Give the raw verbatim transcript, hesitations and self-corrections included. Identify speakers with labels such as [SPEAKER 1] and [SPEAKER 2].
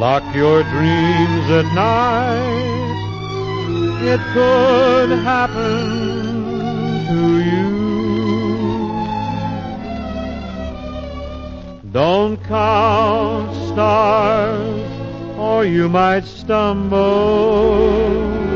[SPEAKER 1] lock your dreams at night. It could happen to you. Don't count stars, or you might stumble.